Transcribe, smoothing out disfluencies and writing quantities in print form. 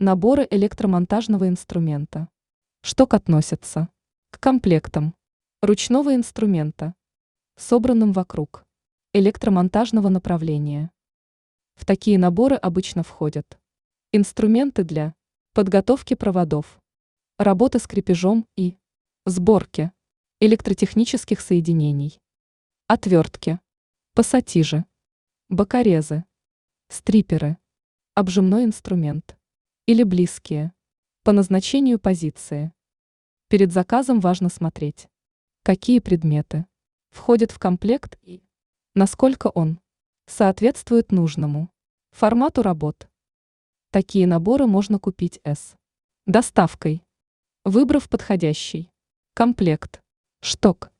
Наборы электромонтажного инструмента. Шток относится к комплектам ручного инструмента, собранным вокруг электромонтажного направления. В такие наборы обычно входят инструменты для подготовки проводов, работы с крепежом и сборки электротехнических соединений, отвертки, пассатижи, бокорезы, стриперы, обжимной инструмент или близкие по назначению позиции. Перед заказом важно смотреть, какие предметы входят в комплект и насколько он соответствует нужному формату работ. Такие наборы можно купить с доставкой, выбрав подходящий комплект, шток,